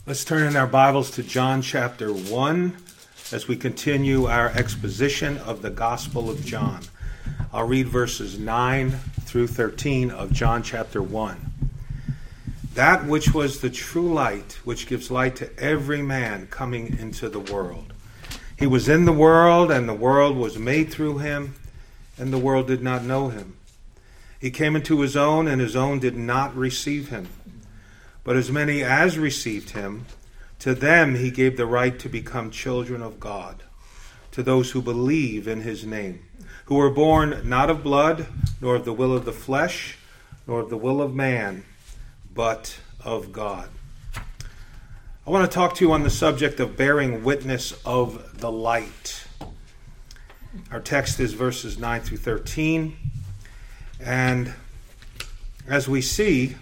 Let's turn in our Bibles to John chapter 1 as we continue our exposition of the Gospel of John. I'll read verses 9 through 13 of John chapter 1. That which was the true light, which gives light to every man coming into the world. He was in the world, and the world was made through him, and the world did not know him. He came into his own, and his own did not receive him. But as many as received him, to them he gave the right to become children of God, to those who believe in his name, who were born not of blood, nor of the will of the flesh, nor of the will of man, but of God. I want to talk to you on the subject of bearing witness of the light. Our text is verses 9 through 13. And as we see,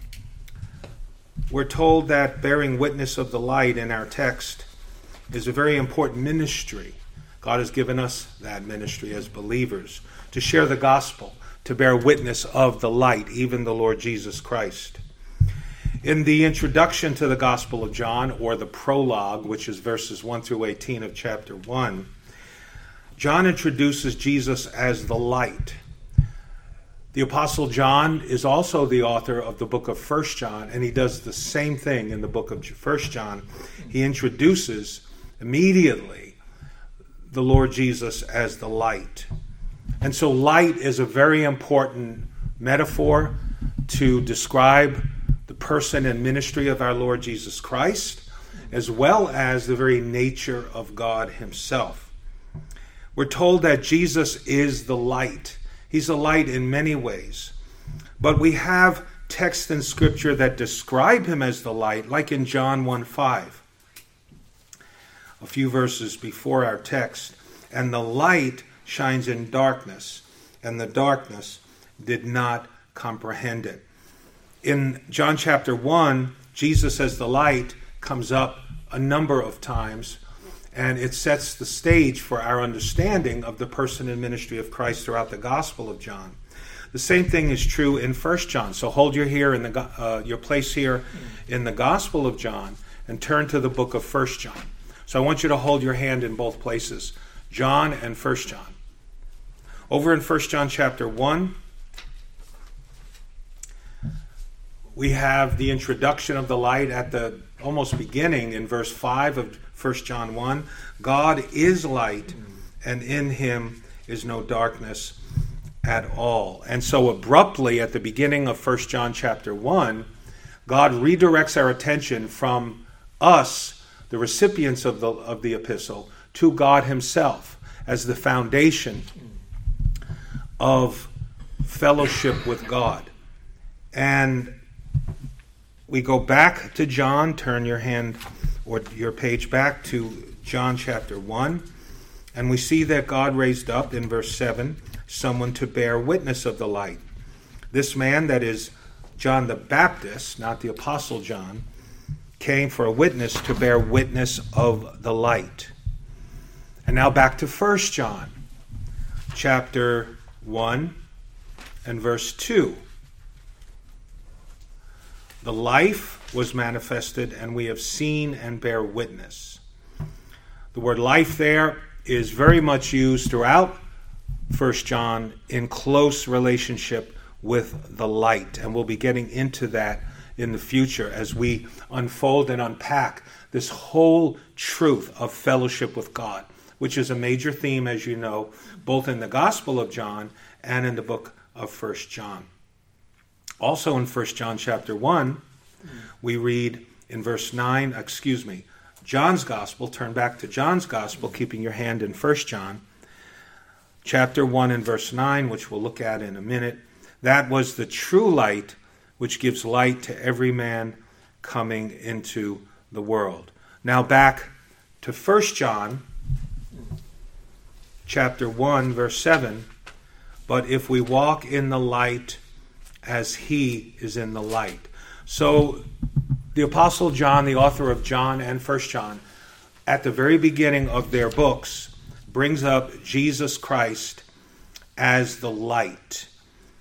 we're told that bearing witness of the light in our text is a very important ministry. God has given us that ministry as believers, to share the gospel, to bear witness of the light, even the Lord Jesus Christ. In the introduction to the Gospel of John, or the prologue, which is verses 1 through 18 of chapter 1, John introduces Jesus as the light. The Apostle John is also the author of the book of 1 John, and he does the same thing in the book of 1 John. He introduces immediately the Lord Jesus as the light. And so light is a very important metaphor to describe the person and ministry of our Lord Jesus Christ, as well as the very nature of God himself. We're told that Jesus is the light. He's a light in many ways. But we have texts in Scripture that describe him as the light, like in John 1:5. A few verses before our text. And the light shines in darkness, and the darkness did not comprehend it. In John chapter 1, Jesus as the light comes up a number of times, and it sets the stage for our understanding of the person and ministry of Christ throughout the Gospel of John. The same thing is true in 1 John. So hold your place here in the Gospel of John and turn to the book of 1 John. So I want you to hold your hand in both places, John and 1 John. Over in 1 John chapter 1, we have the introduction of the light at the almost beginning in verse 5 of 1 John 1. God is light, and in him is no darkness at all. And so abruptly at the beginning of 1 John chapter 1, God redirects our attention from us, the recipients of the epistle, to God himself as the foundation of fellowship with God. And we go back to John. Turn your hand or your page back to John chapter 1. And we see that God raised up, in verse 7, someone to bear witness of the light. This man, that is John the Baptist, not the Apostle John, came for a witness to bear witness of the light. And now back to 1 John chapter 1 and verse 2. The life was manifested, and we have seen and bear witness. The word life there is very much used throughout 1 John in close relationship with the light. And we'll be getting into that in the future as we unfold and unpack this whole truth of fellowship with God, which is a major theme, as you know, both in the Gospel of John and in the book of 1 John. Also in 1 John chapter 1, we read in verse 9, John's Gospel, turn back to John's Gospel, keeping your hand in 1 John, chapter 1 and verse 9, which we'll look at in a minute. That was the true light, which gives light to every man coming into the world. Now back to 1 John, chapter 1, verse 7. But if we walk in the light as he is in the light. So the Apostle John, the author of John and 1 John, at the very beginning of their books, brings up Jesus Christ as the light.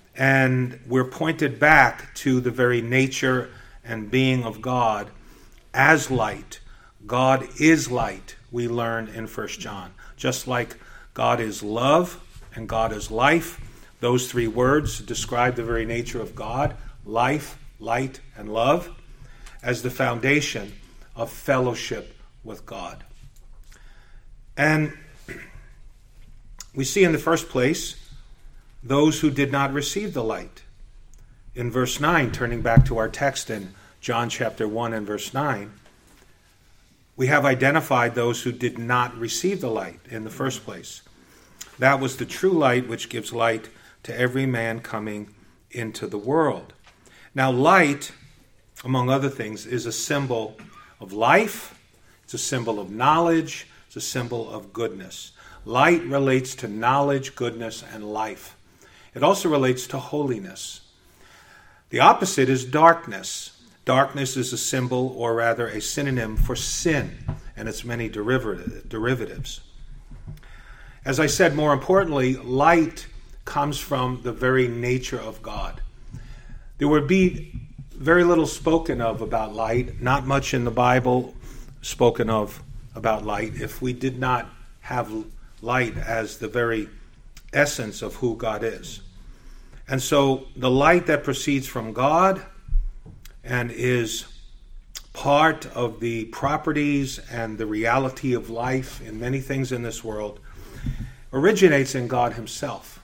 And we're pointed back to the very nature and being of God as light. God is light, we learn in 1 John. Just like God is love and God is life, those three words describe the very nature of God, life, light, and love, as the foundation of fellowship with God. And we see in the first place those who did not receive the light. In verse 9, turning back to our text in John chapter 1 and verse 9, we have identified those who did not receive the light in the first place. That was the true light which gives light to every man coming into the world. Now, light, among other things, is a symbol of life. It's a symbol of knowledge. It's a symbol of goodness. Light relates to knowledge, goodness, and life. It also relates to holiness. The opposite is darkness. Darkness is a symbol, or rather a synonym, for sin and its many derivatives. As I said, more importantly, light comes from the very nature of God. There would be very little spoken of about light, not much in the Bible spoken of about light, if we did not have light as the very essence of who God is. And so the light that proceeds from God and is part of the properties and the reality of life in many things in this world originates in God himself.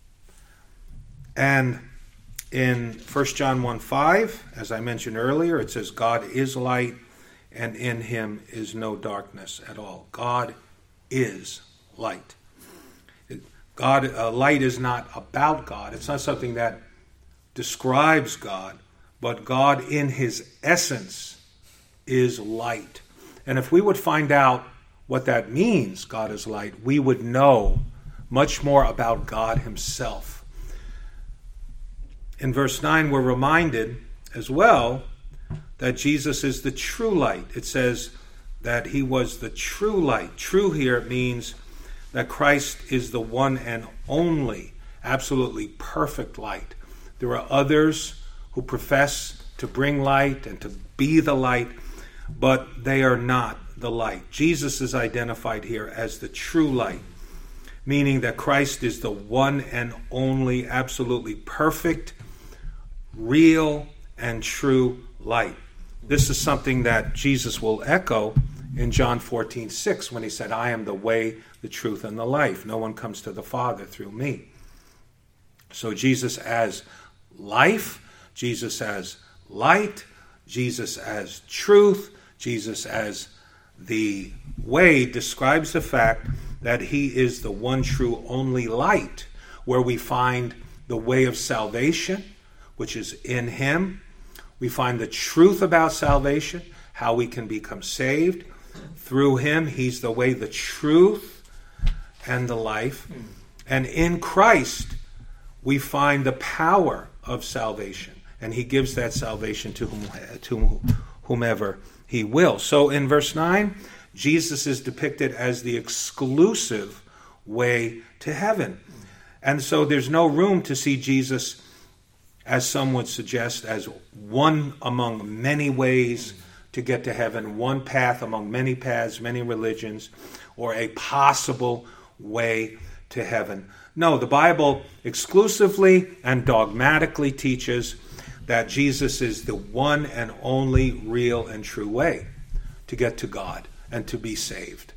And in 1 John 1:5, as I mentioned earlier, it says, God is light, and in him is no darkness at all. God is light. Light is not about God. It's not something that describes God, but God in his essence is light. And if we would find out what that means, God is light, we would know much more about God himself. In verse 9, we're reminded as well that Jesus is the true light. It says that he was the true light. True here means that Christ is the one and only, absolutely perfect light. There are others who profess to bring light and to be the light, but they are not the light. Jesus is identified here as the true light, meaning that Christ is the one and only, absolutely perfect, real, and true light. This is something that Jesus will echo in John 14:6 when he said, I am the way, the truth, and the life. No one comes to the Father through me. So Jesus as life, Jesus as light, Jesus as truth, Jesus as the way describes the fact that he is the one true only light, where we find the way of salvation, which is in him. We find the truth about salvation, how we can become saved. Through him, he's the way, the truth, and the life. And in Christ, we find the power of salvation. And he gives that salvation to whomever he will. So in verse 9, Jesus is depicted as the exclusive way to heaven. And so there's no room to see Jesus, as some would suggest, as one among many ways to get to heaven, one path among many paths, many religions, or a possible way to heaven. No, the Bible exclusively and dogmatically teaches that Jesus is the one and only real and true way to get to God and to be saved.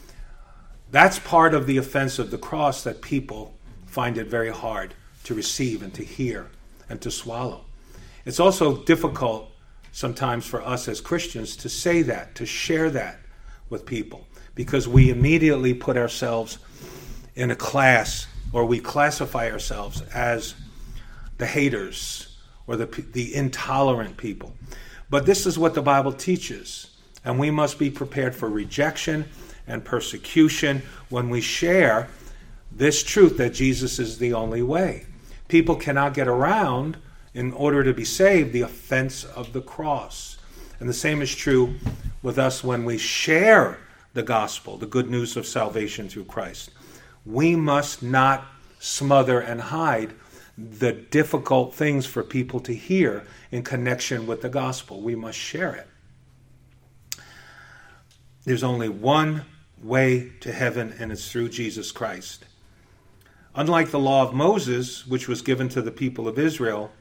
That's part of the offense of the cross, that people find it very hard to receive and to hear and to swallow. It's also difficult sometimes for us as Christians to say that, to share that with people, because we immediately put ourselves in a class, or we classify ourselves as the haters or the intolerant people. But this is what the Bible teaches, and we must be prepared for rejection and persecution when we share this truth that Jesus is the only way. People cannot get around, in order to be saved, the offense of the cross. And the same is true with us when we share the gospel, the good news of salvation through Christ. We must not smother and hide the difficult things for people to hear in connection with the gospel. We must share it. There's only one way to heaven, and it's through Jesus Christ. Unlike the law of Moses, which was given to the people of Israel,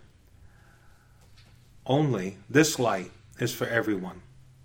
only this light is for everyone.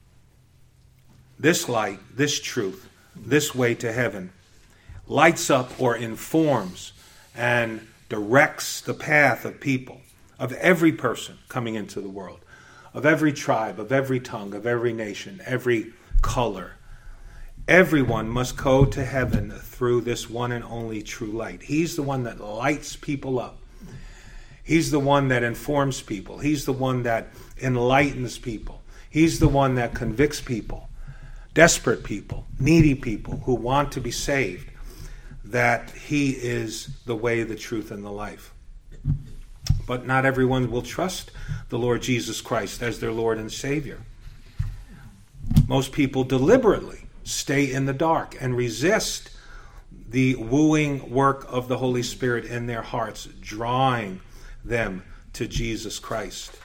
This light, this truth, this way to heaven lights up or informs and directs the path of people, of every person coming into the world, of every tribe, of every tongue, of every nation, every color. Everyone must go to heaven through this one and only true light. He's the one that lights people up. He's the one that informs people. He's the one that enlightens people. He's the one that convicts people, desperate people, needy people who want to be saved, that he is the way, the truth, and the life. But not everyone will trust the Lord Jesus Christ as their Lord and Savior. Most people deliberately stay in the dark and resist the wooing work of the Holy Spirit in their hearts, drawing them to Jesus Christ.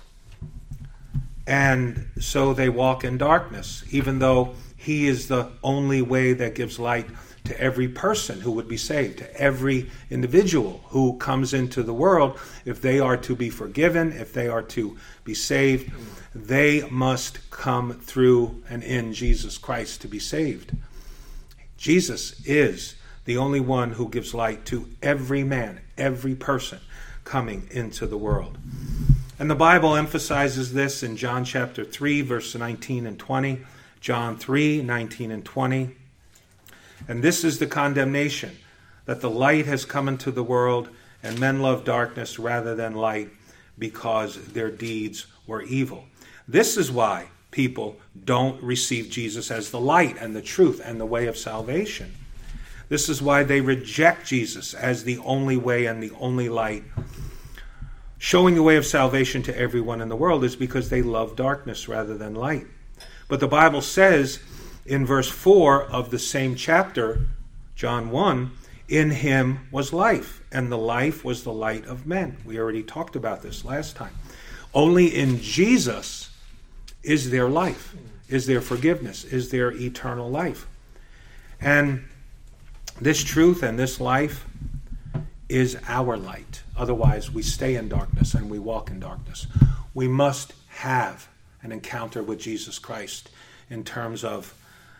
And so they walk in darkness, even though he is the only way that gives light to every person who would be saved, to every individual who comes into the world. If they are to be forgiven, if they are to be saved, they must come through and in Jesus Christ to be saved. Jesus is the only one who gives light to every man, every person coming into the world. And the Bible emphasizes this in John chapter 3, verse 19 and 20. John 3, 19 and 20. And this is the condemnation, that the light has come into the world, and men love darkness rather than light, because their deeds were evil. This is why people don't receive Jesus as the light and the truth and the way of salvation. This is why they reject Jesus as the only way and the only light. Showing the way of salvation to everyone in the world is because they love darkness rather than light. But the Bible says in verse 4 of the same chapter, John 1, in him was life, and the life was the light of men. We already talked about this last time. Only in Jesus is there life, is there forgiveness, is there eternal life. And this truth and this life is our light. Otherwise, we stay in darkness and we walk in darkness. We must have an encounter with Jesus Christ in terms of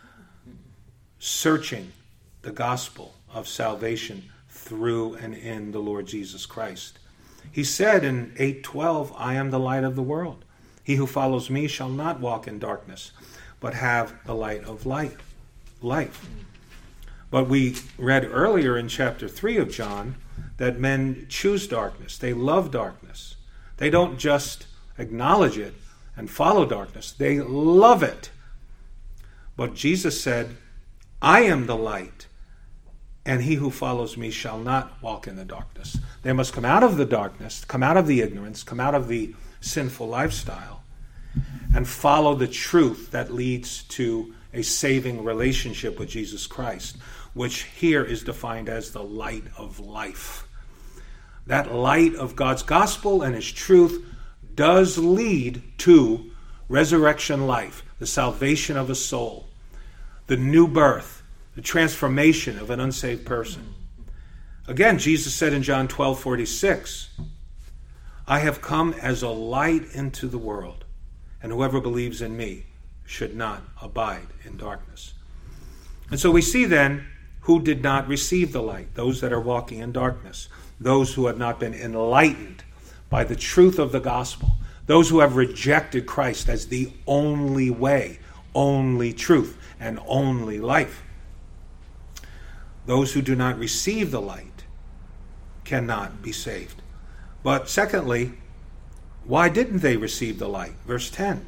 searching the gospel of salvation through and in the Lord Jesus Christ. He said in 8:12, I am the light of the world. He who follows me shall not walk in darkness, but have the light of life. But we read earlier in chapter 3 of John that men choose darkness. They love darkness. They don't just acknowledge it and follow darkness. They love it. But Jesus said, I am the light, and he who follows me shall not walk in the darkness. They must come out of the darkness, come out of the ignorance, come out of the sinful lifestyle, and follow the truth that leads to a saving relationship with Jesus Christ, which here is defined as the light of life. That light of God's gospel and his truth does lead to resurrection life, the salvation of a soul, the new birth, the transformation of an unsaved person. Again, Jesus said in John 12:46, I have come as a light into the world, and whoever believes in me should not abide in darkness. And so we see then who did not receive the light, those that are walking in darkness, those who have not been enlightened by the truth of the gospel, those who have rejected Christ as the only way, only truth, and only life. Those who do not receive the light cannot be saved. But secondly, why didn't they receive the light? Verse 10.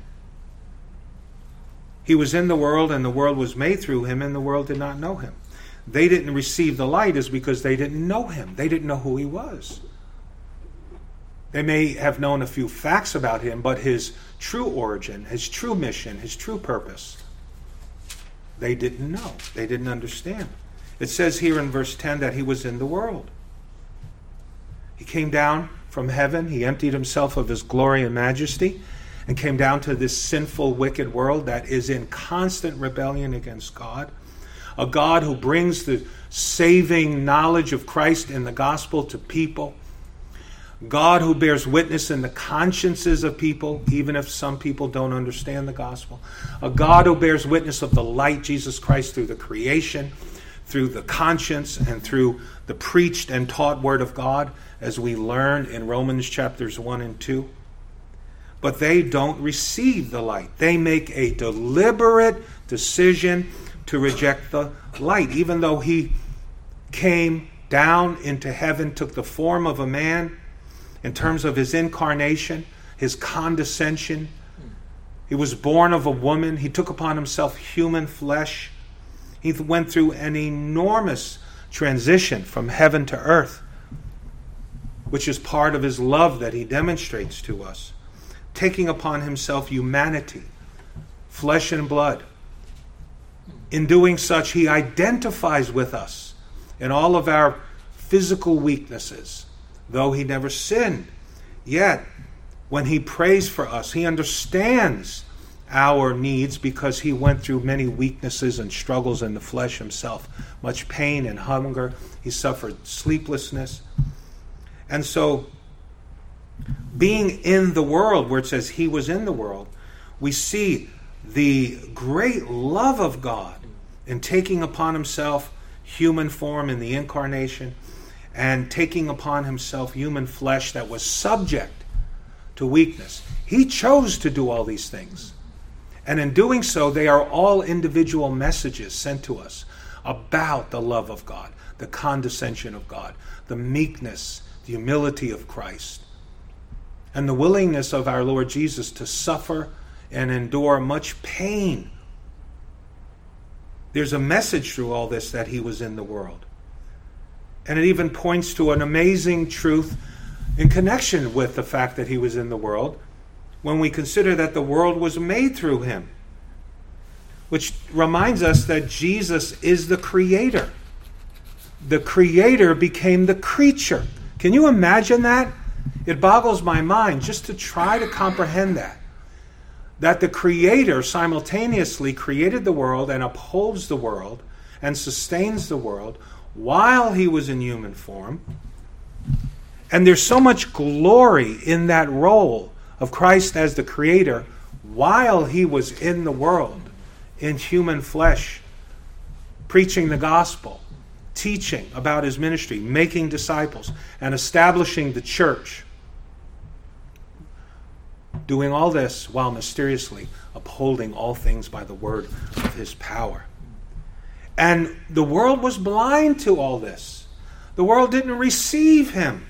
He was in the world, and the world was made through him, and the world did not know him. They didn't receive the light is because they didn't know him. They didn't know who he was. They may have known a few facts about him, but his true origin, his true mission, his true purpose, they didn't know. They didn't understand. It says here in verse 10 that he was in the world. He came down from heaven. He emptied himself of his glory and majesty, and came down to this sinful, wicked world that is in constant rebellion against God. A God who brings the saving knowledge of Christ in the gospel to people. God who bears witness in the consciences of people, even if some people don't understand the gospel. A God who bears witness of the light, Jesus Christ, through the creation, through the conscience, and through the preached and taught word of God, as we learn in Romans chapters 1 and 2. But they don't receive the light. They make a deliberate decision to reject the light, even though he came down into heaven, took the form of a man in terms of his incarnation, his condescension. He was born of a woman. He took upon himself human flesh. He went through an enormous transition from heaven to earth, which is part of his love that he demonstrates to us, taking upon himself humanity, flesh and blood. In doing such, he identifies with us in all of our physical weaknesses. Though he never sinned, yet when he prays for us, he understands our needs because he went through many weaknesses and struggles in the flesh himself. Much pain and hunger. He suffered sleeplessness. And so, being in the world, where it says he was in the world, we see the great love of God in taking upon himself human form in the incarnation and taking upon himself human flesh that was subject to weakness. He chose to do all these things. And in doing so, they are all individual messages sent to us about the love of God, the condescension of God, the meekness, the humility of Christ, and the willingness of our Lord Jesus to suffer and endure much pain. There's a message through all this that he was in the world. And it even points to an amazing truth in connection with the fact that he was in the world when we consider that the world was made through him, which reminds us that Jesus is the creator. The creator became the creature. Can you imagine that? It boggles my mind just to try to comprehend that. That the creator simultaneously created the world and upholds the world and sustains the world while he was in human form. And there's so much glory in that role of Christ as the creator while he was in the world, in human flesh, preaching the gospel, teaching about his ministry, making disciples, and establishing the church. Doing all this while mysteriously upholding all things by the word of his power. And the world was blind to all this. The world didn't receive him.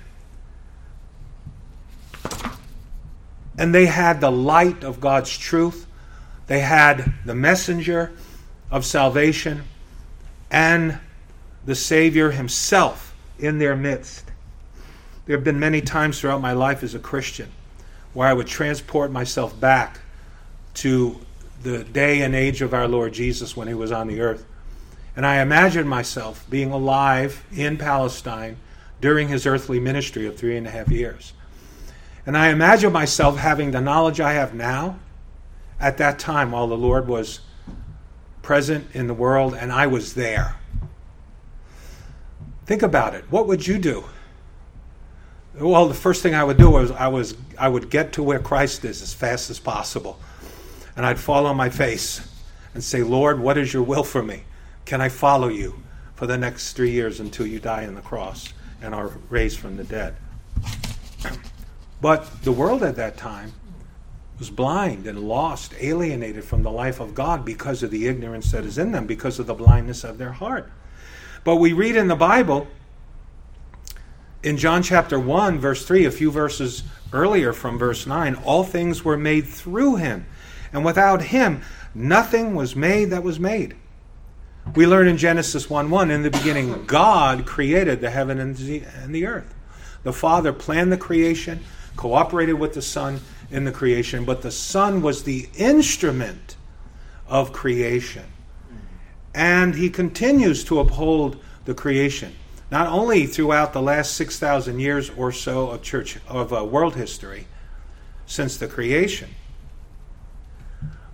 And they had the light of God's truth. They had the messenger of salvation and the Savior himself in their midst. There have been many times throughout my life as a Christian where I would transport myself back to the day and age of our Lord Jesus when he was on the earth. And I imagine myself being alive in Palestine during his earthly ministry of 3.5 years. And I imagine myself having the knowledge I have now at that time while the Lord was present in the world and I was there. Think about it. What would you do? Well, the first thing I would do was I would get to where Christ is as fast as possible. And I'd fall on my face and say, Lord, what is your will for me? Can I follow you for the next 3 years until you die on the cross and are raised from the dead? But the world at that time was blind and lost, alienated from the life of God because of the ignorance that is in them, because of the blindness of their heart. But we read in the Bible, in John chapter 1, verse 3, a few verses earlier from verse 9, all things were made through him, and without him nothing was made that was made. We learn in Genesis 1:1, in the beginning God created the heaven and the earth. The Father planned the creation, cooperated with the Son in the creation, but the Son was the instrument of creation. And he continues to uphold the creation, not only throughout the last 6,000 years or so of world history since the creation,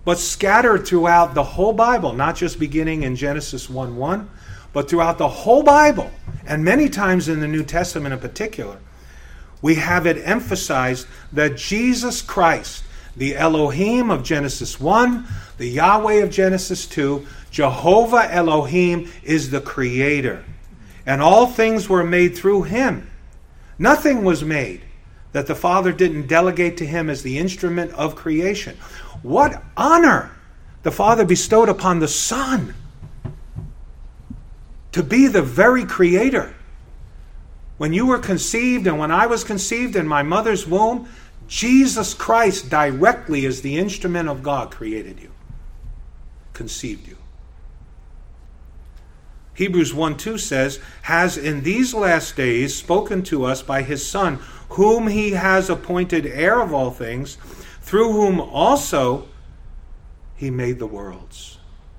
but scattered throughout the whole Bible, not just beginning in Genesis 1:1, but throughout the whole Bible, and many times in the New Testament in particular, we have it emphasized that Jesus Christ, the Elohim of Genesis 1, the Yahweh of Genesis 2, Jehovah Elohim is the Creator. And all things were made through Him. Nothing was made that the Father didn't delegate to Him as the instrument of creation. What honor the Father bestowed upon the Son to be the very Creator. When you were conceived and when I was conceived in my mother's womb, Jesus Christ directly as the instrument of God created you, conceived you. Hebrews 1:2 says, has in these last days spoken to us by His Son, whom He has appointed heir of all things, through whom also He made the worlds.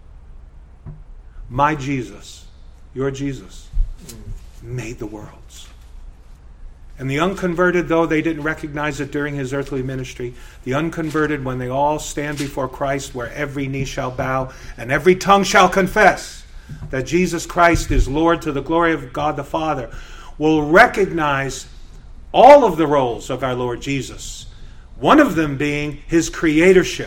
My Jesus, your Jesus, made the worlds. And the unconverted, though they didn't recognize it during His earthly ministry, the unconverted, when they all stand before Christ, where every knee shall bow and every tongue shall confess that Jesus Christ is Lord to the glory of God the Father, will recognize all of the roles of our Lord Jesus, one of them being His creatorship.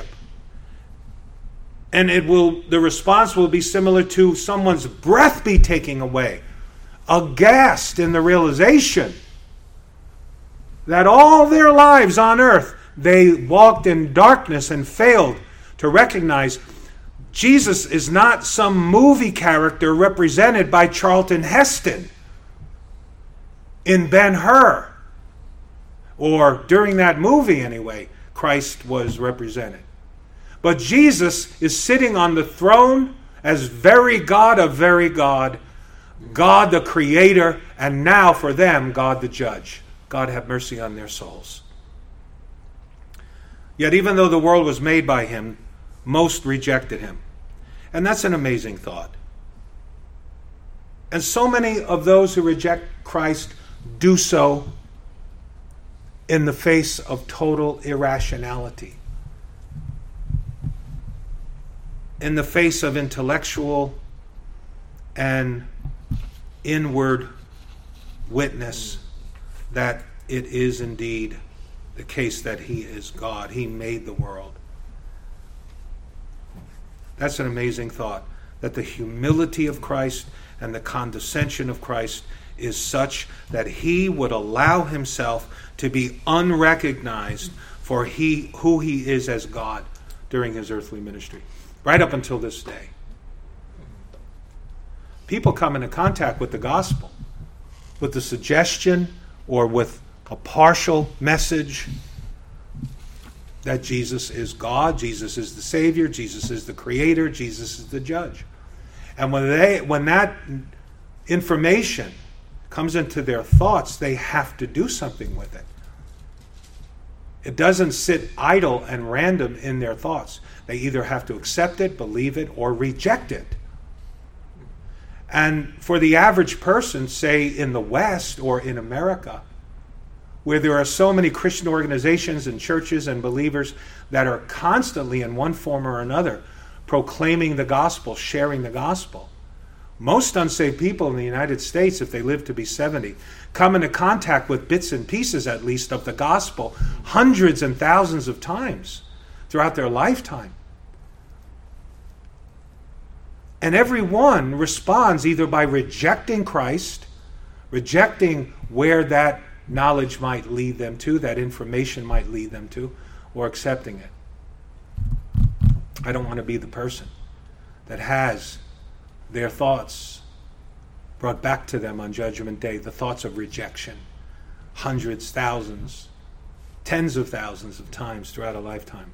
And the response will be similar to someone's breath be taken away, aghast in the realization that all their lives on earth they walked in darkness and failed to recognize Jesus is not some movie character represented by Charlton Heston in Ben-Hur. Or during that movie anyway, Christ was represented. But Jesus is sitting on the throne as very God of very God, God the Creator, and now for them, God the Judge. God have mercy on their souls. Yet even though the world was made by Him, most rejected Him. And that's an amazing thought. And so many of those who reject Christ do so in the face of total irrationality, in the face of intellectual and inward witness that it is indeed the case that He is God. He made the world. That's an amazing thought, that the humility of Christ and the condescension of Christ is such that He would allow Himself to be unrecognized for who He is as God during His earthly ministry, right up until this day. People come into contact with the gospel with the suggestion or with a partial message that Jesus is God, Jesus is the Savior, Jesus is the Creator, Jesus is the Judge. And when that information comes into their thoughts, they have to do something with it. It doesn't sit idle and random in their thoughts. They either have to accept it, believe it, or reject it. And for the average person, say in the West or in America, where there are so many Christian organizations and churches and believers that are constantly in one form or another proclaiming the gospel, sharing the gospel. Most unsaved people in the United States, if they live to be 70, come into contact with bits and pieces at least of the gospel hundreds and thousands of times throughout their lifetime. And everyone responds either by rejecting Christ, rejecting where that knowledge might lead them to, that information might lead them to, or accepting it. I don't want to be the person that has their thoughts brought back to them on Judgment Day, the thoughts of rejection, hundreds, thousands, tens of thousands of times throughout a lifetime.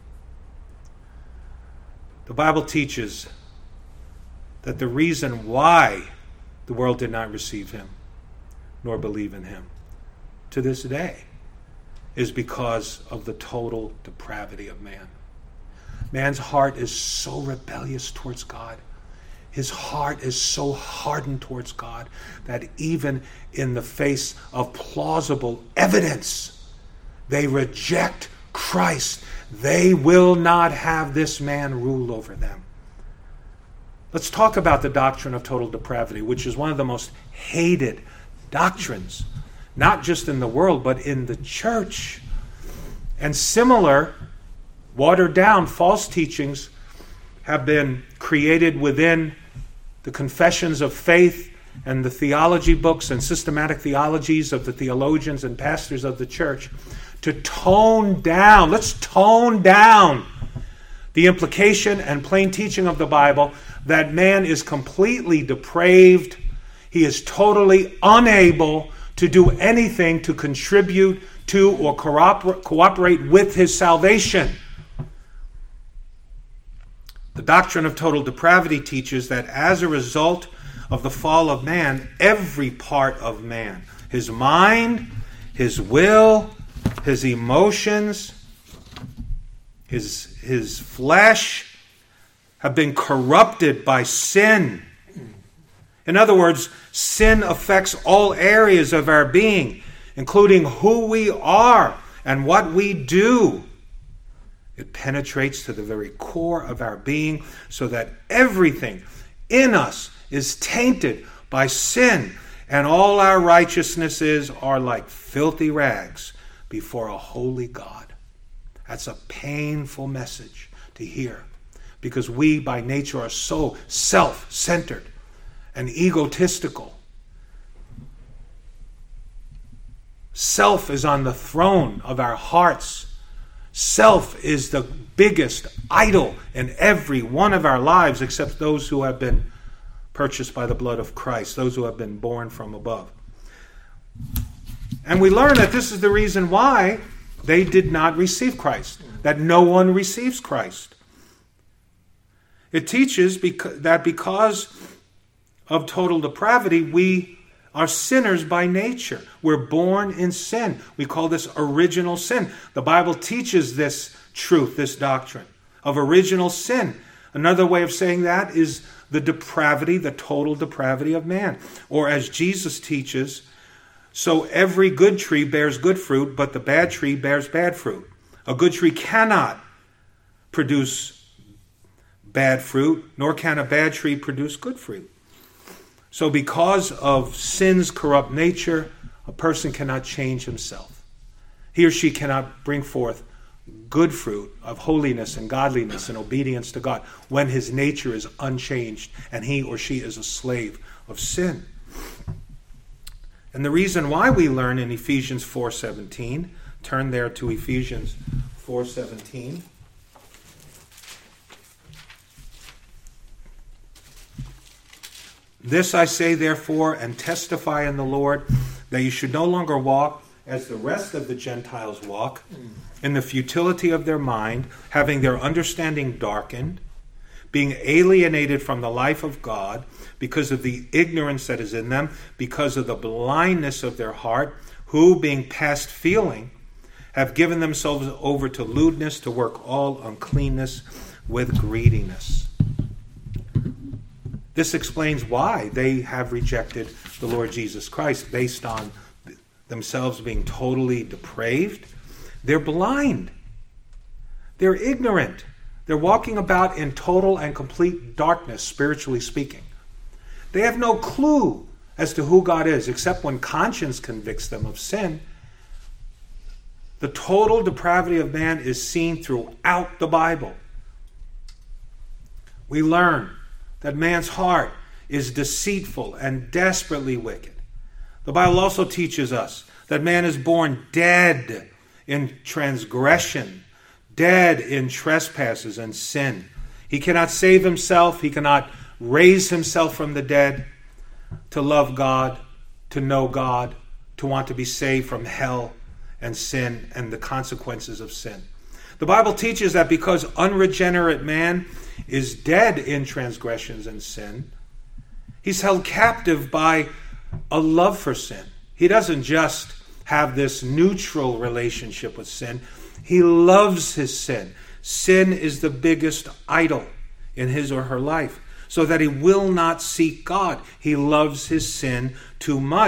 The Bible teaches that the reason why the world did not receive Him nor believe in Him to this day is because of the total depravity of man. Man's heart is so rebellious towards God. His heart is so hardened towards God that even in the face of plausible evidence, they reject Christ, they will not have this man rule over them. Let's talk about the doctrine of total depravity, which is one of the most hated doctrines, not just in the world, but in the church. And similar, watered down false teachings have been created within the confessions of faith and the theology books and systematic theologies of the theologians and pastors of the church to tone down, let's tone down the implication and plain teaching of the Bible that man is completely depraved. He is totally unable to do anything to contribute to or cooperate with his salvation. The doctrine of total depravity teaches that as a result of the fall of man, every part of man, his mind, his will, his emotions, his flesh, have been corrupted by sin. In other words, sin affects all areas of our being, including who we are and what we do. It penetrates to the very core of our being so that everything in us is tainted by sin, and all our righteousnesses are like filthy rags before a holy God. That's a painful message to hear, because we by nature are so self-centered and egotistical. Self is on the throne of our hearts. Self is the biggest idol in every one of our lives, except those who have been purchased by the blood of Christ, those who have been born from above. And we learn that this is the reason why they did not receive Christ, that no one receives Christ. It teaches that because of total depravity, we are sinners by nature. We're born in sin. We call this original sin. The Bible teaches this truth, this doctrine of original sin. Another way of saying that is the depravity, the total depravity of man. Or as Jesus teaches, so every good tree bears good fruit, but the bad tree bears bad fruit. A good tree cannot produce bad fruit, nor can a bad tree produce good fruit. So because of sin's corrupt nature, a person cannot change himself. He or she cannot bring forth good fruit of holiness and godliness and obedience to God when his nature is unchanged and he or she is a slave of sin. And the reason why we learn in Ephesians 4:17, turn there to Ephesians 4:17. This I say, therefore, and testify in the Lord, that you should no longer walk as the rest of the Gentiles walk, in the futility of their mind, having their understanding darkened, being alienated from the life of God because of the ignorance that is in them, because of the blindness of their heart, who, being past feeling, have given themselves over to lewdness, to work all uncleanness with greediness. This explains why they have rejected the Lord Jesus Christ, based on themselves being totally depraved. They're blind. They're ignorant. They're walking about in total and complete darkness, spiritually speaking. They have no clue as to who God is, except when conscience convicts them of sin. The total depravity of man is seen throughout the Bible. We learn that man's heart is deceitful and desperately wicked. The Bible also teaches us that man is born dead in transgression, dead in trespasses and sin. He cannot save himself. He cannot raise himself from the dead to love God, to know God, to want to be saved from hell and sin and the consequences of sin. The Bible teaches that because unregenerate man is dead in transgressions and sin, he's held captive by a love for sin. He doesn't just have this neutral relationship with sin. He loves his sin. Sin is the biggest idol in his or her life, so that he will not seek God. He loves his sin too much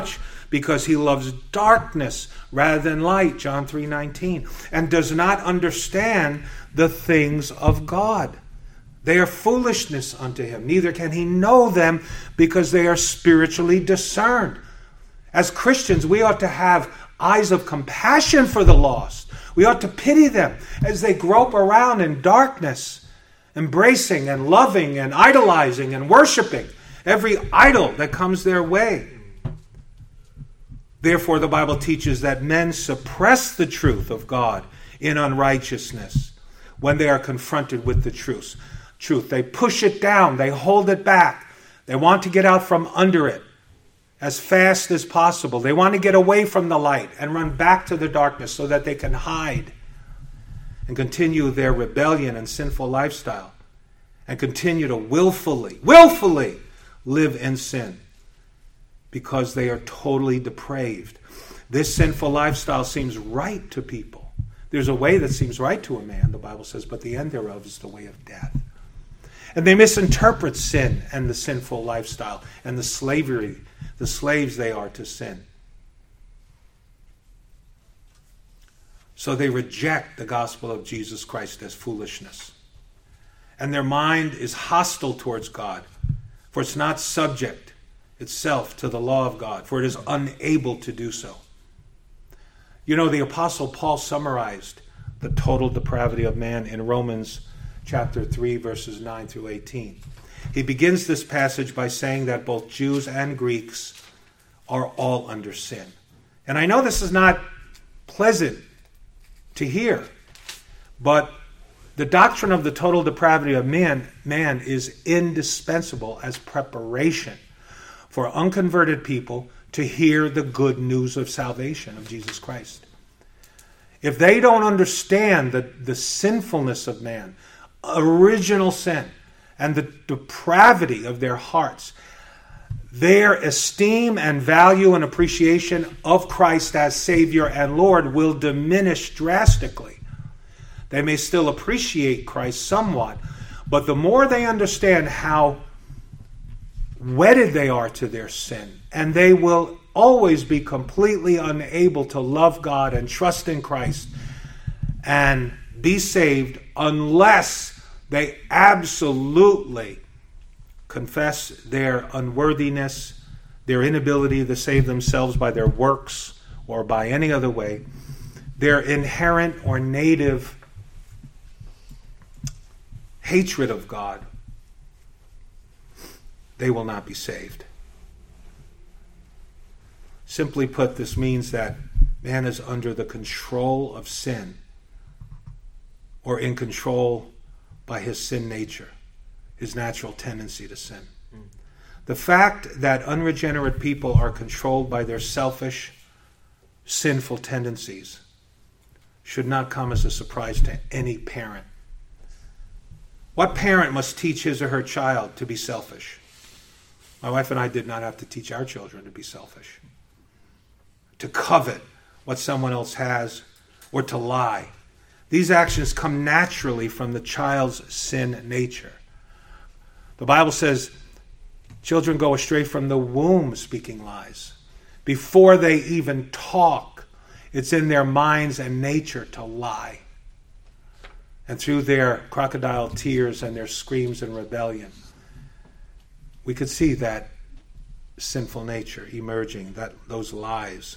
because he loves darkness rather than light, John 3:19, and does not understand the things of God. They are foolishness unto him. Neither can he know them because they are spiritually discerned. As Christians, we ought to have eyes of compassion for the lost. We ought to pity them as they grope around in darkness, embracing and loving and idolizing and worshiping every idol that comes their way. Therefore, the Bible teaches that men suppress the truth of God in unrighteousness when they are confronted with the truth. They push it down. They hold it back. They want to get out from under it as fast as possible. They want to get away from the light and run back to the darkness so that they can hide and continue their rebellion and sinful lifestyle and continue to willfully live in sin because they are totally depraved. This sinful lifestyle seems right to people. There's a way that seems right to a man, the Bible says, but the end thereof is the way of death. And they misinterpret sin and the sinful lifestyle and the slaves they are to sin. So they reject the gospel of Jesus Christ as foolishness. And their mind is hostile towards God, for it's not subject itself to the law of God, for it is unable to do so. You know, the Apostle Paul summarized the total depravity of man in Romans chapter 3, verses 9 through 18. He begins this passage by saying that both Jews and Greeks are all under sin. And I know this is not pleasant to hear, but the doctrine of the total depravity of man is indispensable as preparation for unconverted people to hear the good news of salvation of Jesus Christ. If they don't understand the sinfulness of man, original sin, and the depravity of their hearts, their esteem and value and appreciation of Christ as Savior and Lord will diminish drastically. They may still appreciate Christ somewhat, but the more they understand how wedded they are to their sin, and they will always be completely unable to love God and trust in Christ and be saved unless they absolutely confess their unworthiness, their inability to save themselves by their works or by any other way, their inherent or native hatred of God, they will not be saved. Simply put, this means that man is under the control of sin, or in control by his sin nature, his natural tendency to sin. The fact that unregenerate people are controlled by their selfish, sinful tendencies should not come as a surprise to any parent. What parent must teach his or her child to be selfish? My wife and I did not have to teach our children to be selfish, to covet what someone else has, or to lie. These actions come naturally from the child's sin nature. The Bible says children go astray from the womb speaking lies. Before they even talk, it's in their minds and nature to lie. And through their crocodile tears and their screams and rebellion, we could see that sinful nature emerging, those lies.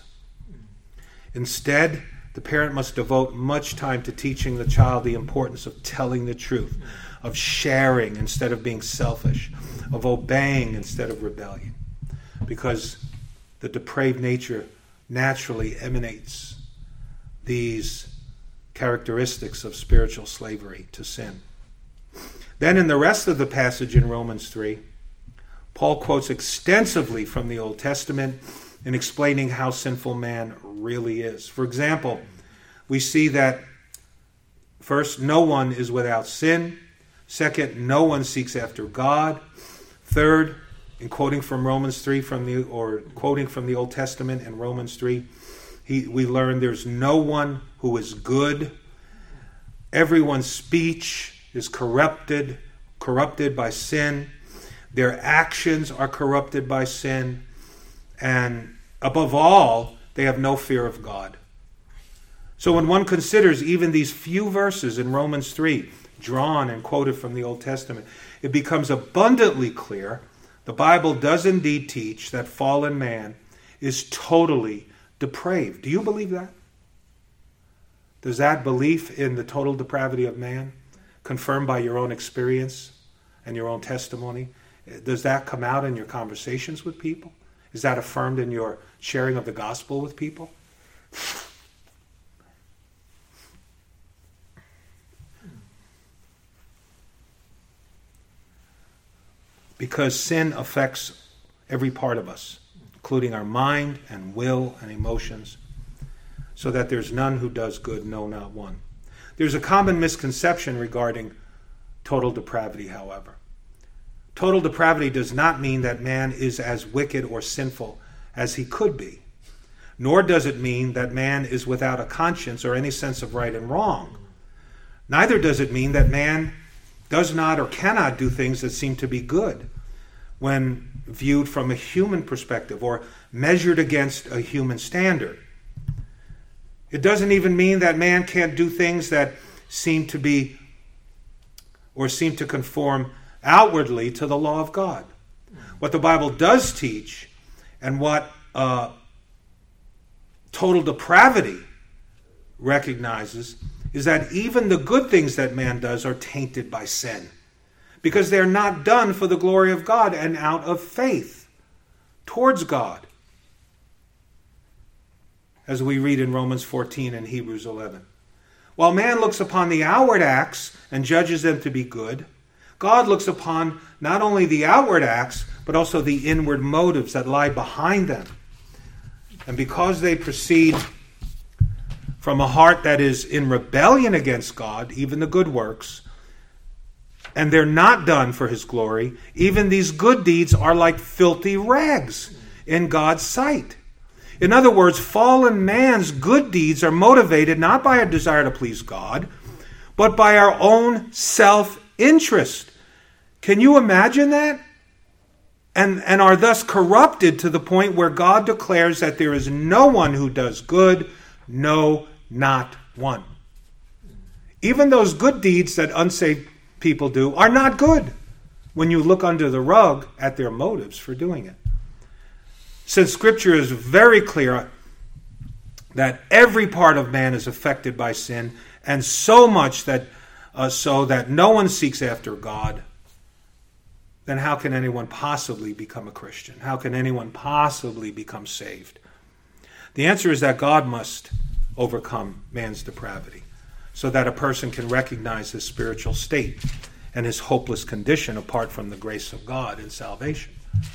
Instead, the parent must devote much time to teaching the child the importance of telling the truth, of sharing instead of being selfish, of obeying instead of rebellion. Because the depraved nature naturally emanates these characteristics of spiritual slavery to sin. Then in the rest of the passage in Romans 3, Paul quotes extensively from the Old Testament in explaining how sinful man really is. For example, we see that first, no one is without sin. Second, no one seeks after God. Third, in quoting from Romans 3 quoting from the Old Testament in Romans 3, we learn there's no one who is good. Everyone's speech is corrupted by sin. Their actions are corrupted by sin. And Above all, they have no fear of God. So when one considers even these few verses in Romans 3, drawn and quoted from the Old Testament, it becomes abundantly clear the Bible does indeed teach that fallen man is totally depraved. Do you believe that? Does that belief in the total depravity of man, confirmed by your own experience and your own testimony, does that come out in your conversations with people? Is that affirmed in your sharing of the gospel with people? Because sin affects every part of us, including our mind and will and emotions, so that there's none who does good, no, not one. There's a common misconception regarding total depravity, however. Total depravity does not mean that man is as wicked or sinful as he could be, nor does it mean that man is without a conscience or any sense of right and wrong. Neither does it mean that man does not or cannot do things that seem to be good when viewed from a human perspective or measured against a human standard. It doesn't even mean that man can't do things that seem to be or seem to conform outwardly to the law of God. What the Bible does teach and what total depravity recognizes is that even the good things that man does are tainted by sin, because they're not done for the glory of God and out of faith towards God, as we read in Romans 14 and Hebrews 11. While man looks upon the outward acts and judges them to be good, God looks upon not only the outward acts, but also the inward motives that lie behind them. And because they proceed from a heart that is in rebellion against God, even the good works, and they're not done for his glory, even these good deeds are like filthy rags in God's sight. In other words, fallen man's good deeds are motivated not by a desire to please God, but by our own self-interest. Can you imagine that? And are thus corrupted to the point where God declares that there is no one who does good, no, not one. Even those good deeds that unsaved people do are not good when you look under the rug at their motives for doing it. Since Scripture is very clear that every part of man is affected by sin, and so much that so that no one seeks after God, then how can anyone possibly become a Christian? How can anyone possibly become saved? The answer is that God must overcome man's depravity so that a person can recognize his spiritual state and his hopeless condition apart from the grace of God in salvation.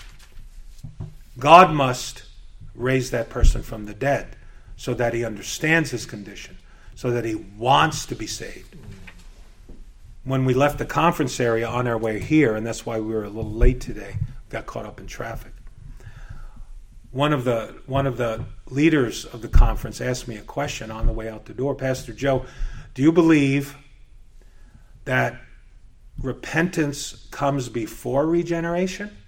God must raise that person from the dead so that he understands his condition, so that he wants to be saved. When we left the conference area on our way here, and that's why we were a little late today, got caught up in traffic. One of the leaders of the conference asked me a question on the way out the door. Pastor Joe, do you believe that repentance comes before regeneration?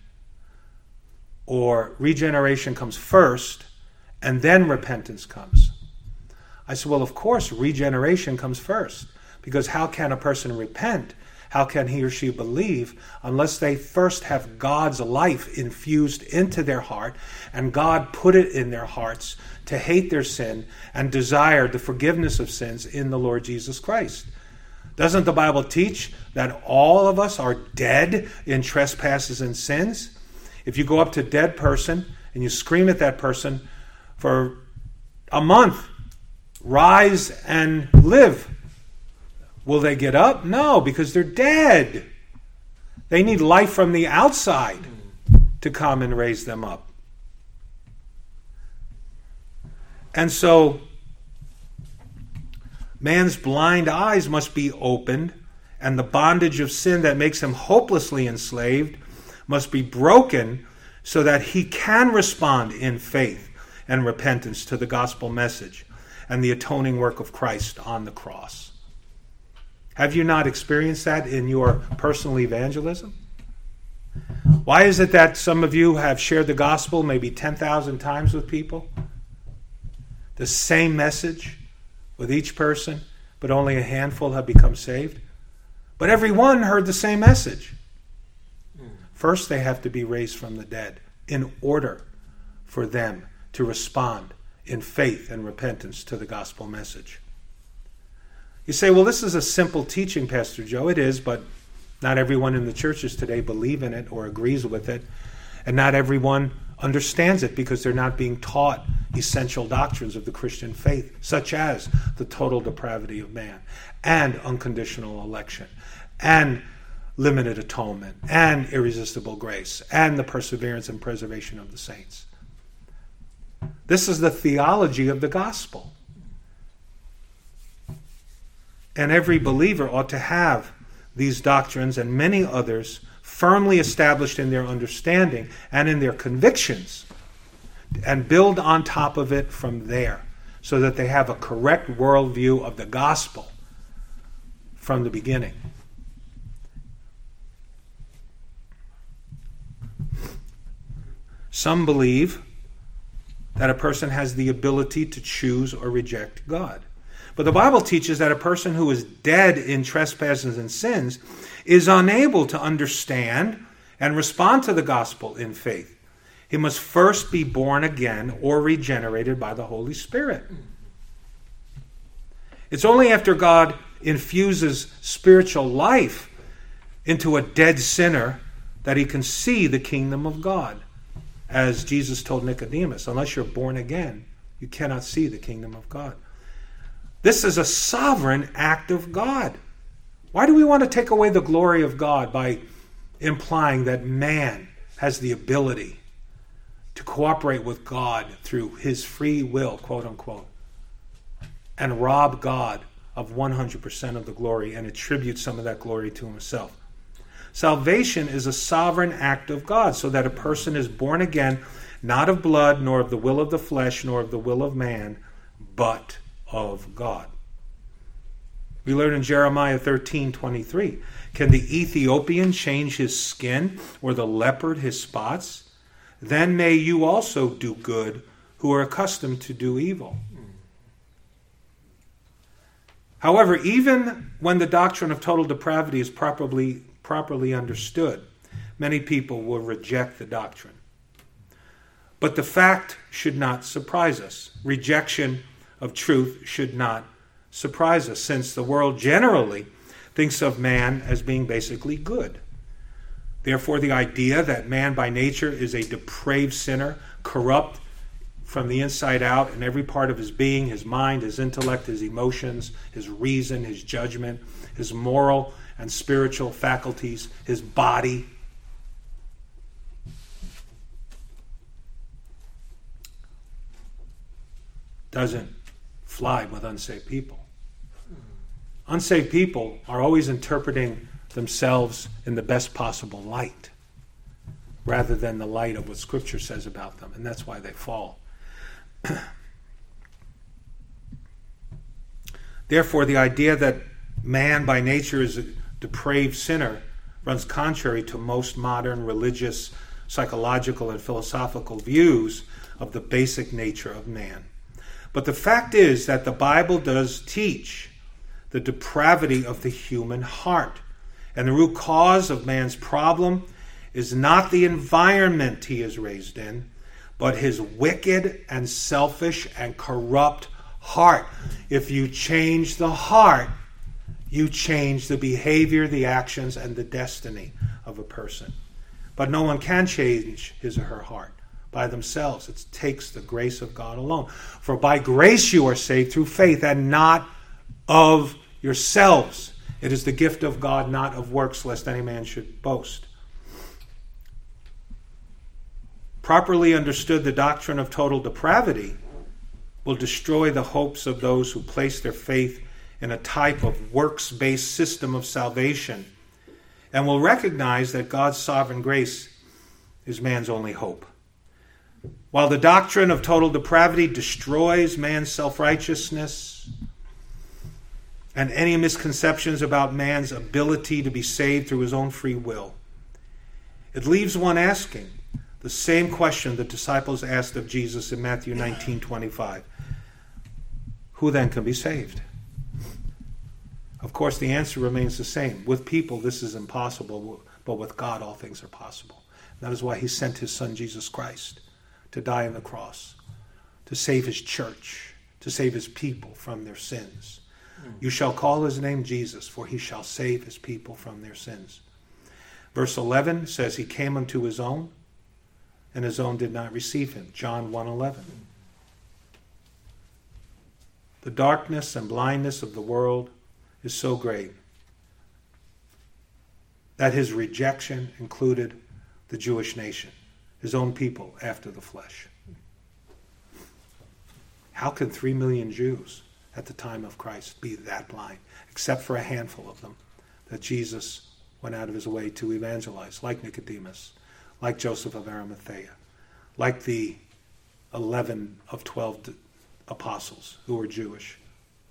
Or regeneration comes first and then repentance comes? I said, well, of course, regeneration comes first. Because how can a person repent? How can he or she believe unless they first have God's life infused into their heart and God put it in their hearts to hate their sin and desire the forgiveness of sins in the Lord Jesus Christ? Doesn't the Bible teach that all of us are dead in trespasses and sins? If you go up to a dead person and you scream at that person for a month, rise and live, will they get up? No, because they're dead. They need life from the outside to come and raise them up. And so, man's blind eyes must be opened, and the bondage of sin that makes him hopelessly enslaved must be broken so that he can respond in faith and repentance to the gospel message and the atoning work of Christ on the cross. Have you not experienced that in your personal evangelism? Why is it that some of you have shared the gospel maybe 10,000 times with people? The same message with each person, but only a handful have become saved? But everyone heard the same message. First, they have to be raised from the dead in order for them to respond in faith and repentance to the gospel message. You say, well, this is a simple teaching, Pastor Joe. It is, but not everyone in the churches today believe in it or agrees with it. And not everyone understands it because they're not being taught essential doctrines of the Christian faith, such as the total depravity of man and unconditional election and limited atonement and irresistible grace and the perseverance and preservation of the saints. This is the theology of the gospel. And every believer ought to have these doctrines and many others firmly established in their understanding and in their convictions, and build on top of it from there so that they have a correct worldview of the gospel from the beginning. Some believe that a person has the ability to choose or reject God. But the Bible teaches that a person who is dead in trespasses and sins is unable to understand and respond to the gospel in faith. He must first be born again or regenerated by the Holy Spirit. It's only after God infuses spiritual life into a dead sinner that he can see the kingdom of God. As Jesus told Nicodemus, unless you're born again, you cannot see the kingdom of God. This is a sovereign act of God. Why do we want to take away the glory of God by implying that man has the ability to cooperate with God through his free will, quote unquote, and rob God of 100% of the glory and attribute some of that glory to himself? Salvation is a sovereign act of God, so that a person is born again, not of blood, nor of the will of the flesh, nor of the will of man, but of God. We learn in Jeremiah 13:23, can the Ethiopian change his skin, or the leopard his spots? Then may you also do good, who are accustomed to do evil. However, even when the doctrine of total depravity is properly understood, many people will reject the doctrine. But the fact should not surprise us. Rejection of truth should not surprise us, since the world generally thinks of man as being basically good. Therefore, the idea that man by nature is a depraved sinner, corrupt from the inside out in every part of his being, his mind, his intellect, his emotions, his reason, his judgment, his moral and spiritual faculties, his body, doesn't fly with unsaved people. Unsaved people are always interpreting themselves in the best possible light rather than the light of what Scripture says about them, and that's why they fall. Therefore, the idea that man by nature is a depraved sinner runs contrary to most modern religious, psychological, and philosophical views of the basic nature of man. But the fact is that the Bible does teach the depravity of the human heart. And the root cause of man's problem is not the environment he is raised in, but his wicked and selfish and corrupt heart. If you change the heart, you change the behavior, the actions, and the destiny of a person. But no one can change his or her heart by themselves. It takes the grace of God alone. For by grace you are saved through faith, and not of yourselves. It is the gift of God, not of works, lest any man should boast. Properly understood, the doctrine of total depravity will destroy the hopes of those who place their faith in a type of works-based system of salvation, and will recognize that God's sovereign grace is man's only hope. While the doctrine of total depravity destroys man's self-righteousness and any misconceptions about man's ability to be saved through his own free will, It leaves one asking the same question the disciples asked of Jesus in Matthew 19:25. Who then can be saved? Of course, the answer remains the same. With people, this is impossible, but with God, all things are possible. That is why he sent his son, Jesus Christ, to die on the cross, to save his church, to save his people from their sins. You shall call his name Jesus, for he shall save his people from their sins. Verse 11 says he came unto his own, and his own did not receive him. John 1:11. The darkness and blindness of the world is so great that his rejection included the Jewish nation, his own people after the flesh. How can 3 million Jews at the time of Christ be that blind, except for a handful of them that Jesus went out of his way to evangelize, like Nicodemus, like Joseph of Arimathea, like the 11 of 12 apostles who were Jewish.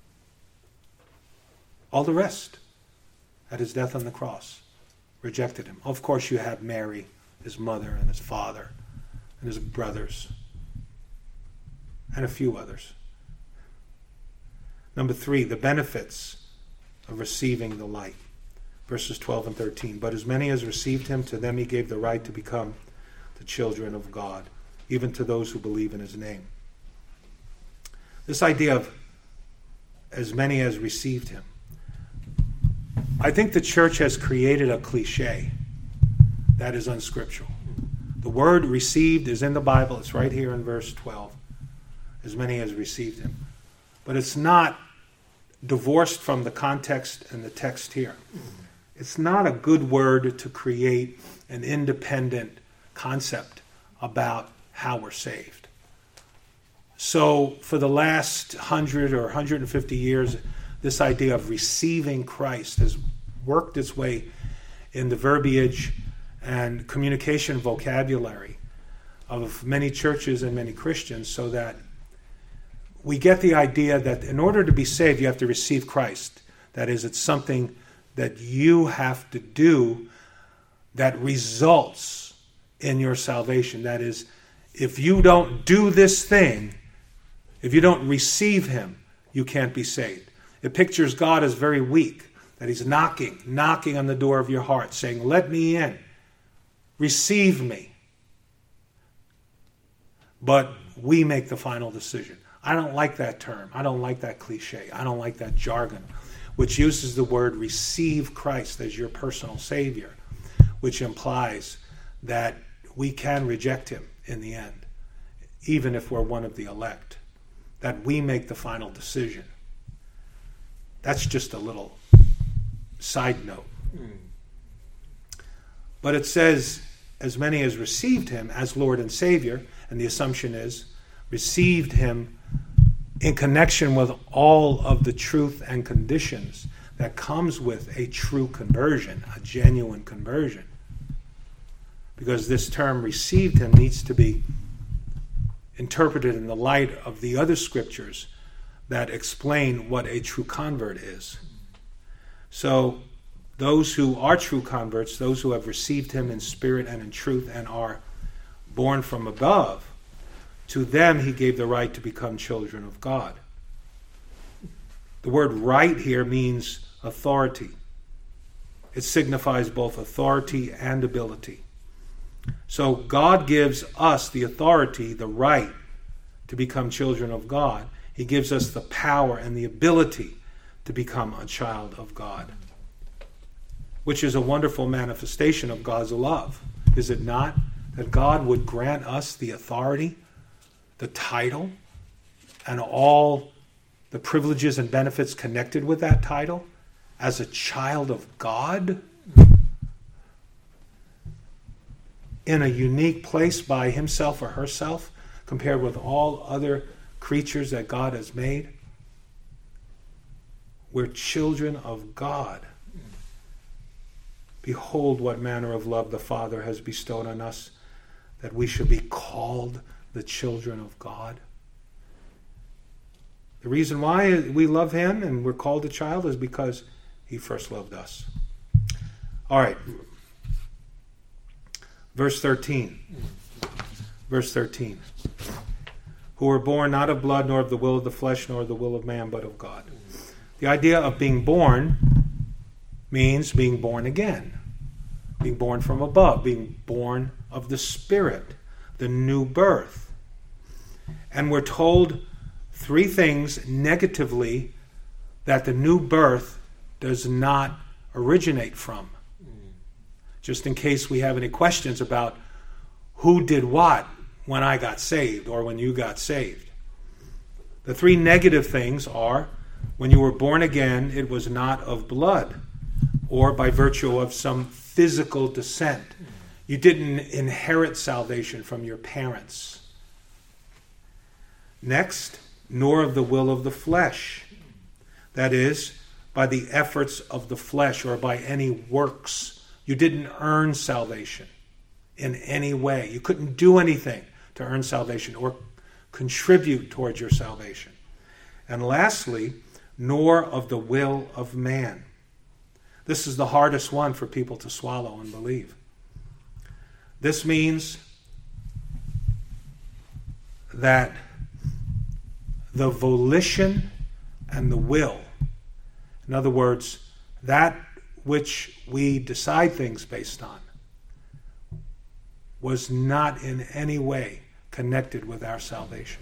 All the rest, at his death on the cross, rejected him. Of course, you have Mary, his mother, and his father, and his brothers, and a few others. Number 3, the benefits of receiving the light. Verses 12 and 13. But as many as received him, to them he gave the right to become the children of God, even to those who believe in his name. This idea of as many as received him. I think the church has created a cliche that is unscriptural. The word received is in the Bible. It's right here in verse 12. As many as received him. But it's not divorced from the context and the text here. It's not a good word to create an independent concept about how we're saved. So for the last 100 or 150 years, this idea of receiving Christ has worked its way in the verbiage and communication vocabulary of many churches and many Christians, so that we get the idea that in order to be saved, you have to receive Christ. That is, it's something that you have to do that results in your salvation. That is, if you don't do this thing, if you don't receive him, you can't be saved. It pictures God as very weak, that he's knocking on the door of your heart, saying, let me in, receive me. But we make the final decision. I don't like that term. I don't like that cliche. I don't like that jargon, which uses the word receive Christ as your personal Savior, which implies that we can reject him in the end, even if we're one of the elect, that we make the final decision. That's just a little side note. But it says, as many as received him as Lord and Savior, and the assumption is, received him in connection with all of the truth and conditions that comes with a true conversion, a genuine conversion. Because this term received him needs to be interpreted in the light of the other scriptures that explain what a true convert is. So those who are true converts, those who have received him in spirit and in truth and are born from above, to them he gave the right to become children of God. The word right here means authority. It signifies both authority and ability. So God gives us the authority, the right to become children of God. He gives us the power and the ability to become a child of God, which is a wonderful manifestation of God's love. Is it not? That God would grant us the authority, the title, and all the privileges and benefits connected with that title as a child of God in a unique place by himself or herself compared with all other creatures that God has made. We're children of God. Behold what manner of love the Father has bestowed on us, that we should be called the children of God. The reason why we love him and we're called a child is because he first loved us. All right. Verse 13. Verse 13. Who were born not of blood, nor of the will of the flesh, nor of the will of man, but of God. The idea of being born means being born again. Being born from above. Being born of the Spirit. The new birth. And we're told three things negatively that the new birth does not originate from. Just in case we have any questions about who did what when I got saved or when you got saved. The three negative things are, when you were born again, it was not of blood or by virtue of some physical descent. You didn't inherit salvation from your parents. Next, nor of the will of the flesh. That is, by the efforts of the flesh or by any works. You didn't earn salvation in any way. You couldn't do anything to earn salvation or contribute towards your salvation. And lastly, nor of the will of man. This is the hardest one for people to swallow and believe. This means that the volition and the will, in other words, that which we decide things based on, was not in any way connected with our salvation.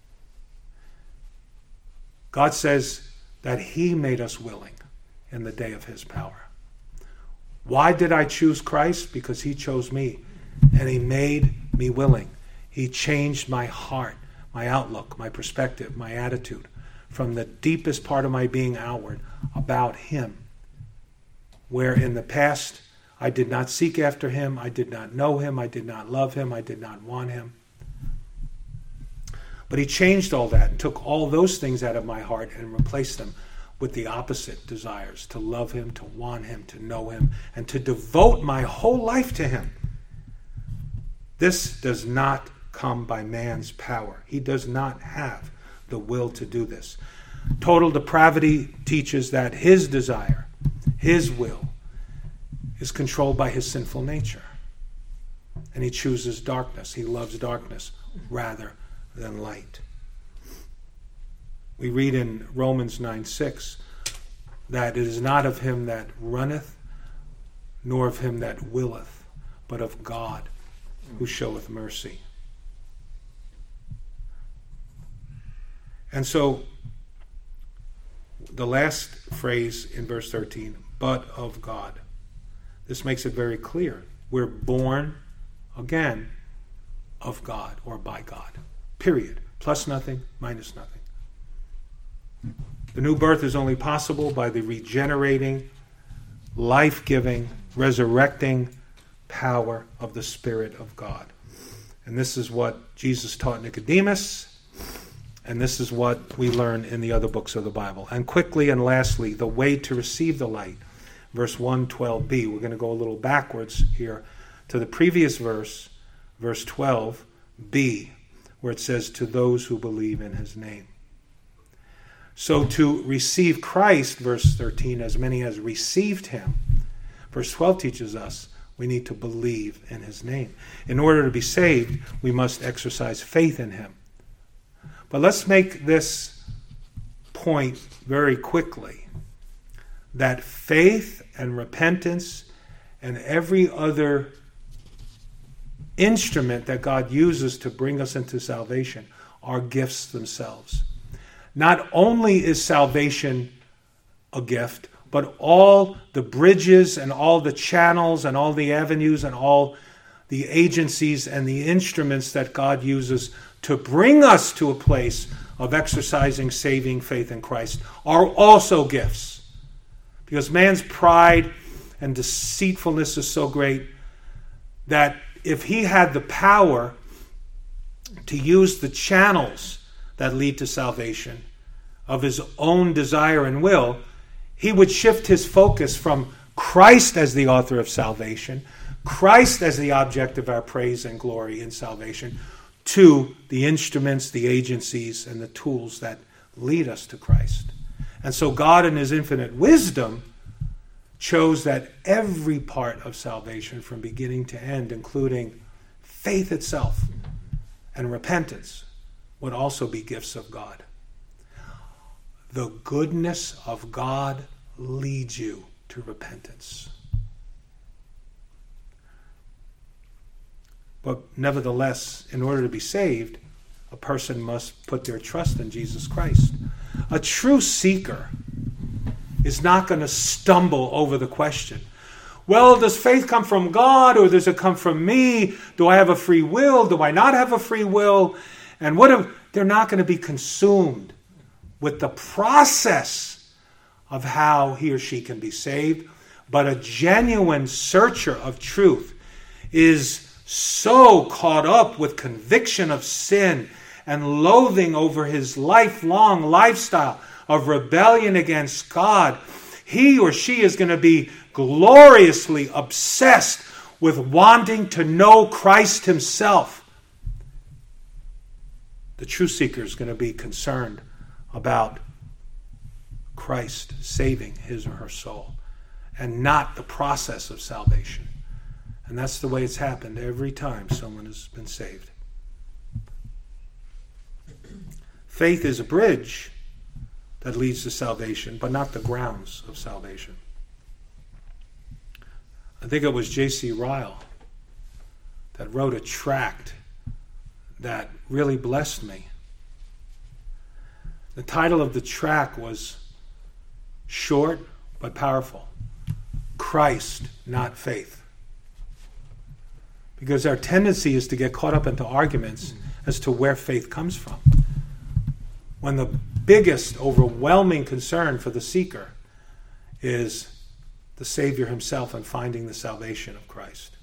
God says that He made us willing in the day of His power. Why did I choose Christ? Because He chose me, and He made me willing. He changed my heart, my outlook, my perspective, my attitude, from the deepest part of my being outward about Him. Where in the past I did not seek after Him, I did not know Him, I did not love Him, I did not want Him. But He changed all that and took all those things out of my heart and replaced them with the opposite desires, to love Him, to want Him, to know Him, and to devote my whole life to Him. This does not come by man's power. He does not have the will to do this. Total depravity teaches that his desire, his will, is controlled by his sinful nature. And he chooses darkness. He loves darkness rather than light. We read in Romans 9:6 that it is not of him that runneth, nor of him that willeth, but of God who showeth mercy. And so, the last phrase in verse 13, but of God. This makes it very clear. We're born again of God or by God. Period. Plus nothing, minus nothing. The new birth is only possible by the regenerating, life-giving, resurrecting power of the Spirit of God. And this is what Jesus taught Nicodemus, and this is what we learn in the other books of the Bible. And quickly and lastly, the way to receive the light. Verse 112b. We're going to go a little backwards here to the previous verse, verse 12b, where it says, to those who believe in his name. So to receive Christ, verse 13, as many as received him, verse 12 teaches us we need to believe in his name. In order to be saved, we must exercise faith in him. But let's make this point very quickly, that faith and repentance and every other instrument that God uses to bring us into salvation are gifts themselves. Not only is salvation a gift, but all the bridges and all the channels and all the avenues and all the agencies and the instruments that God uses to bring us to a place of exercising saving faith in Christ are also gifts. Because man's pride and deceitfulness is so great that if he had the power to use the channels that lead to salvation of his own desire and will, he would shift his focus from Christ as the author of salvation, Christ as the object of our praise and glory in salvation, to the instruments, the agencies, and the tools that lead us to Christ. And so God in his infinite wisdom chose that every part of salvation from beginning to end, including faith itself and repentance, would also be gifts of God. The goodness of God leads you to repentance. But nevertheless, in order to be saved, a person must put their trust in Jesus Christ. A true seeker is not going to stumble over the question, well, does faith come from God or does it come from me? Do I have a free will? Do I not have a free will? And they're not going to be consumed with the process of how he or she can be saved. But a genuine searcher of truth is so caught up with conviction of sin and loathing over his lifelong lifestyle of rebellion against God. He or she is going to be gloriously obsessed with wanting to know Christ himself. The true seeker is going to be concerned about Christ saving his or her soul and not the process of salvation. And that's the way it's happened every time someone has been saved. Faith is a bridge that leads to salvation, but not the grounds of salvation. I think it was J.C. Ryle that wrote a tract that really blessed me. The title of the tract was short but powerful. Christ, not faith. Because our tendency is to get caught up into arguments as to where faith comes from, when the biggest, overwhelming concern for the seeker is the Savior himself and finding the salvation of Christ.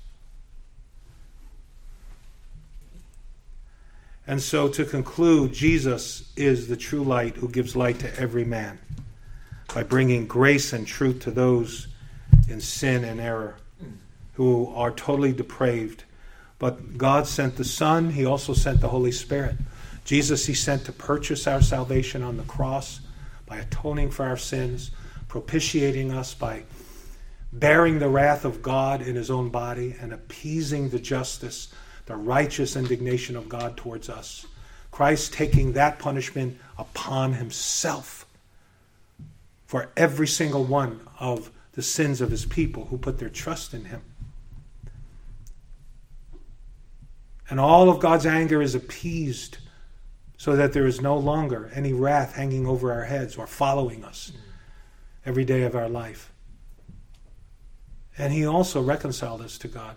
And so to conclude, Jesus is the true light who gives light to every man by bringing grace and truth to those in sin and error who are totally depraved. But God sent the Son. He also sent the Holy Spirit. Jesus he sent to purchase our salvation on the cross by atoning for our sins, propitiating us by bearing the wrath of God in his own body and appeasing the justice, the righteous indignation of God towards us. Christ taking that punishment upon himself for every single one of the sins of his people who put their trust in him. And all of God's anger is appeased so that there is no longer any wrath hanging over our heads or following us every day of our life. And he also reconciled us to God.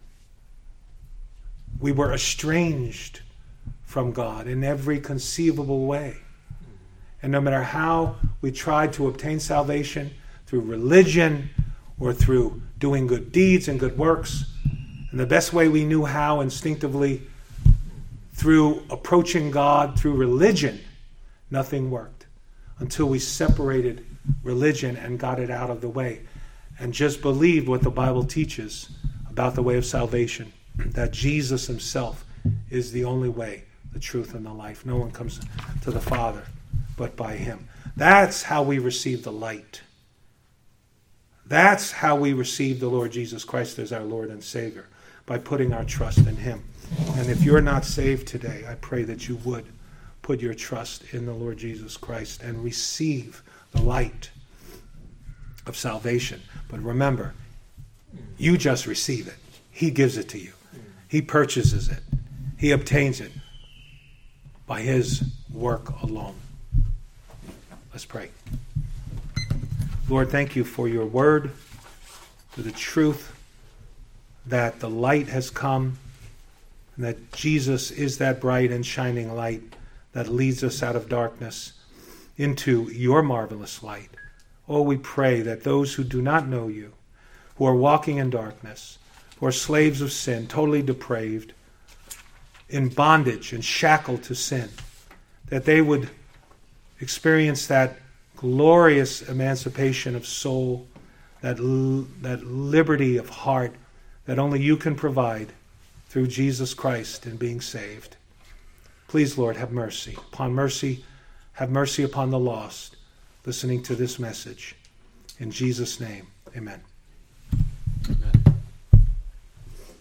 We were estranged from God in every conceivable way. And no matter how we tried to obtain salvation through religion or through doing good deeds and good works, and the best way we knew how instinctively, through approaching God through religion, nothing worked until we separated religion and got it out of the way and just believed what the Bible teaches about the way of salvation, that Jesus himself is the only way, the truth, and the life. No one comes to the Father but by him. That's how we receive the light. That's how we receive the Lord Jesus Christ as our Lord and Savior, by putting our trust in him. And if you're not saved today, I pray that you would put your trust in the Lord Jesus Christ and receive the light of salvation. But remember, you just receive it. He gives it to you. He purchases it. He obtains it by his work alone. Let's pray. Lord, thank you for your word, for the truth that the light has come, and that Jesus is that bright and shining light that leads us out of darkness into your marvelous light. Oh, we pray that those who do not know you, who are walking in darkness, who are slaves of sin, totally depraved, in bondage and shackled to sin, that they would experience that glorious emancipation of soul, that liberty of heart that only you can provide through Jesus Christ in being saved. Please, Lord, have mercy. Upon mercy, have mercy upon the lost listening to this message. In Jesus' name, Amen.